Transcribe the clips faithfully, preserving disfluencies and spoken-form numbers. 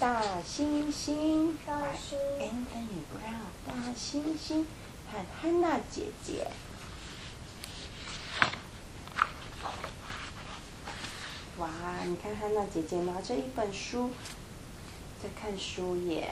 大猩猩， 大猩 Anthony Brown，大猩猩和汉娜姐姐。哇，你看汉娜姐姐拿着一本书，在看书耶。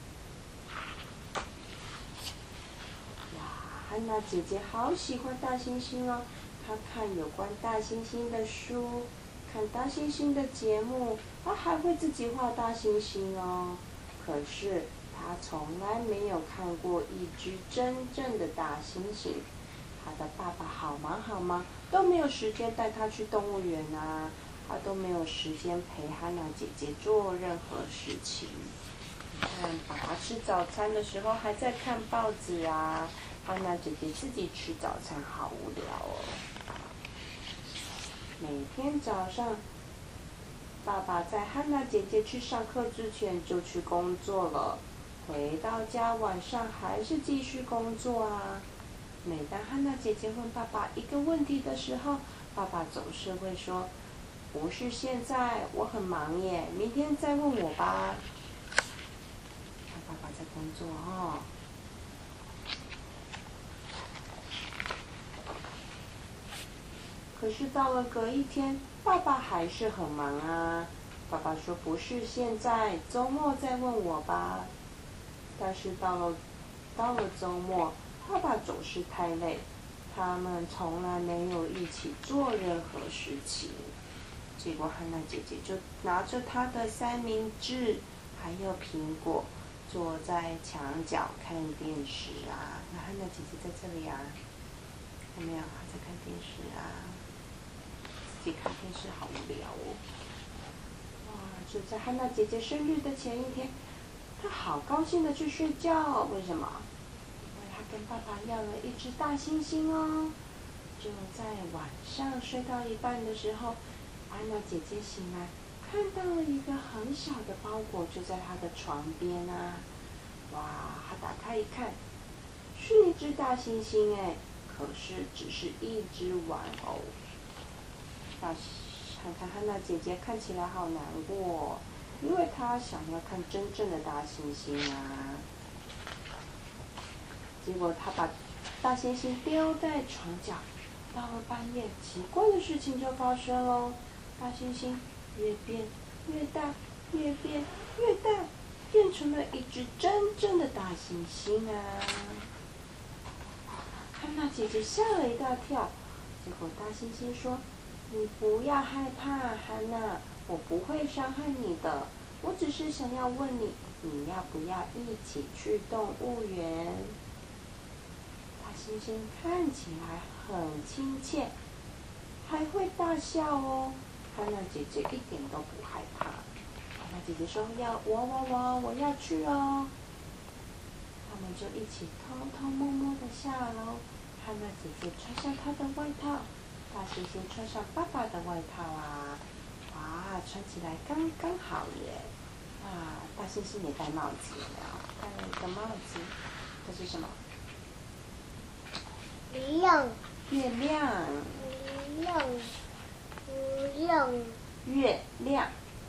哇，汉娜姐姐好喜欢大猩猩哦，她看有关大猩猩的书，看大猩猩的节目，她还会自己画大猩猩哦。可是她从来没有看过一只真正的大猩猩。她的爸爸好忙好忙，都没有时间带她去动物园啊。他都没有时间陪汉娜姐姐做任何事情。你看，爸爸吃早餐的时候还在看报纸啊，汉娜姐姐自己吃早餐，好无聊哦。每天早上，爸爸在汉娜姐姐去上课之前就去工作了，回到家晚上还是继续工作啊。每当汉娜姐姐问爸爸一个问题的时候，爸爸总是会说，不是现在，我很忙耶，明天再问我吧。他爸爸在工作哦。可是到了隔一天，爸爸还是很忙啊。爸爸说不是现在，周末再问我吧。但是到了到了周末，爸爸总是太累，他们从来没有一起做任何事情。结果汉娜姐姐就拿着她的三明治，还有苹果，坐在墙角看电视啊。那汉娜姐姐在这里啊，看没有？她在看电视啊，自己看电视好无聊哦。哇！就在汉娜姐姐生日的前一天，她好高兴的去睡觉。为什么？因为她跟爸爸要了一只大猩猩哦。就在晚上睡到一半的时候，安娜姐姐醒来，看到了一个很小的包裹，就在她的床边啊！哇，她打开一看，是一只大猩猩哎，可是只是一只玩偶。大，看看汉娜姐姐看起来好难过，因为她想要看真正的大猩猩啊。结果她把大猩猩丢在床角，到了半夜，奇怪的事情就发生喽。大猩猩越变越大，越变越大，变成了一只真正的大猩猩啊！汉娜姐姐吓了一大跳，结果大猩猩说：“你不要害怕，汉娜，我不会伤害你的，我只是想要问你，你要不要一起去动物园？”大猩猩看起来很亲切，还会大笑哦。汉娜姐姐一点都不害怕。汉娜姐姐说：“要我我我我要去哦。”他们就一起偷偷摸摸的下楼。汉娜姐姐穿上她的外套，大猩猩穿上爸爸的外套啊！哇，穿起来刚刚好耶！啊，大猩猩也戴帽子了，戴了一个帽子，这是什么？ 亮， 月亮， 亮，亮， 月亮。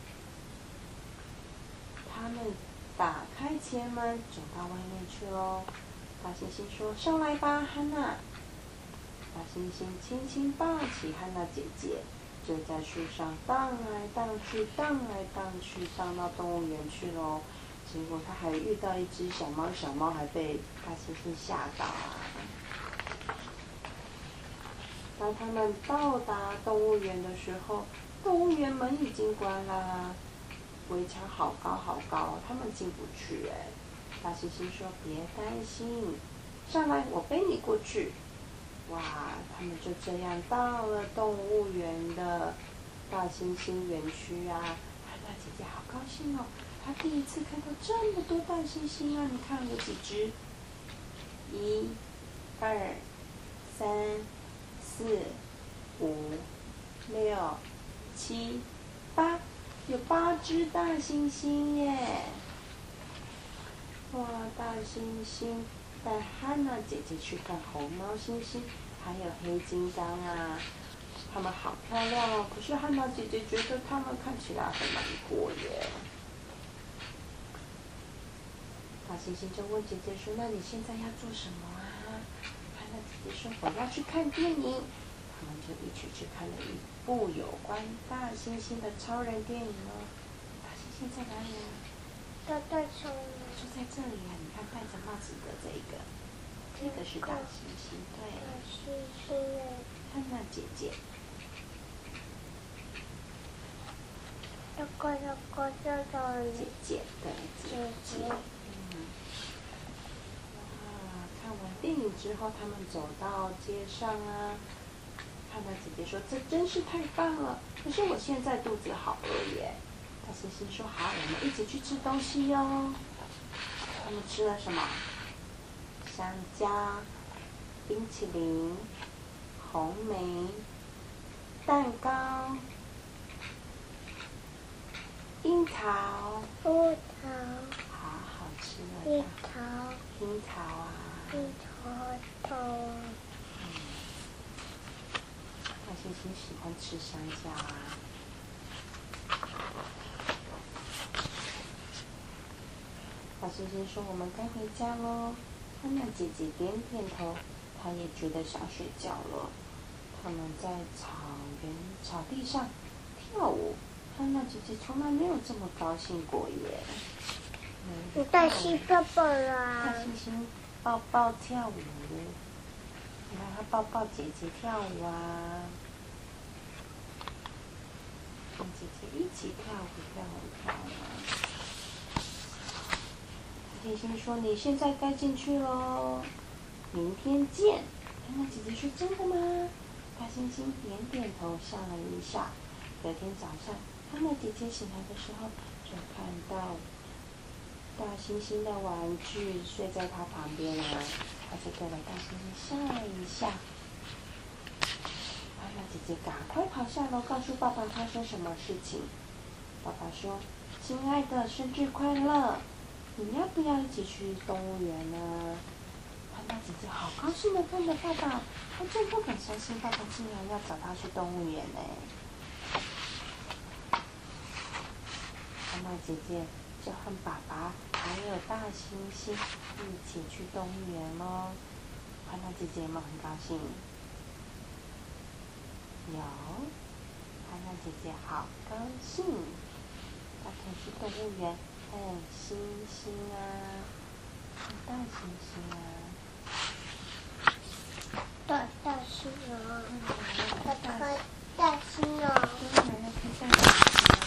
他们打开前门，走到外面去喽。大猩猩说：“上来吧，汉娜。”大猩猩轻轻抱起汉娜姐姐，就在树上荡来荡去，荡来荡去，荡到动物园去喽。结果他还遇到一只小猫，小猫还被大猩猩吓到啊。当他们到达动物园的时候，动物园门已经关啦，围墙好高好高，他们进不去哎。大猩猩说：“别担心，上来，我背你过去。”哇，他们就这样到了动物园的大猩猩园区啊！汉娜姐姐好高兴哦，她第一次看到这么多大猩猩啊！你看有几只？一、二、三。四、五、六、七、八，有八只大猩猩耶！哇，大猩猩带汉娜姐姐去看红毛猩猩，还有黑金刚啊，它们好漂亮哦。可是汉娜姐姐觉得它们看起来很难过耶。 猩猩就问姐姐说：“那你现在要做什么啊？”安娜姐姐说：“我要去看电影。”他们就一起去看了一部有关大猩猩的超人电影哦。大猩猩在哪里啊？ 在在上面。 就在这里啊！你看戴着帽子的这个，这个是大猩猩，对。 大猩猩耶。 安娜姐姐。 这个这个这个。 姐姐，对，姐姐。嗯。哇！看完电影之后，他们走到街上啊。安娜姐姐说：“这真是太棒了！可是我现在肚子好饿耶。”大猩猩说：“好，我们一起去吃东西哟。”他们吃了什么？香蕉、冰淇淋、红莓、蛋糕、樱桃。 樱桃。 好好吃啊！ 樱桃。 樱桃啊！ 樱桃桃。 嗯。大猩猩喜欢吃香蕉啊。大猩猩说：“我们该回家喽。”安娜姐姐点点头，她也觉得想睡觉了。他们在草原草地上跳舞，安娜姐姐从来没有这么高兴过耶。 嗯、大猩抱抱啦！ 大猩猩抱抱跳舞，你看他抱抱姐姐跳舞啊，跟姐姐一起跳舞跳舞跳舞。大猩猩说：“你现在该进去喽，明天见。”安娜姐姐说：“真的吗？”大猩猩点点头，笑了一笑。隔天早上，安娜姐姐醒来的时候，就看到大猩猩的玩具睡在她旁边啊，她就对着大猩猩笑了一笑。安娜姐姐赶快跑下楼，告诉爸爸发生什么事情。爸爸说：“亲爱的，生日快乐！你要不要一起去动物园呢？”安娜姐姐好高兴的看着爸爸，她真不敢相信爸爸竟然要找她去动物园呢。安娜姐姐就和爸爸还有大猩猩一起去动物园咯。安娜姐姐有没有很高兴？有，安娜姐姐好高兴，她可以去动物园看猩猩啊，看大猩猩啊。 大大猩啊！ 嗯， 大大大猩啊！ 对，要看大猩猩。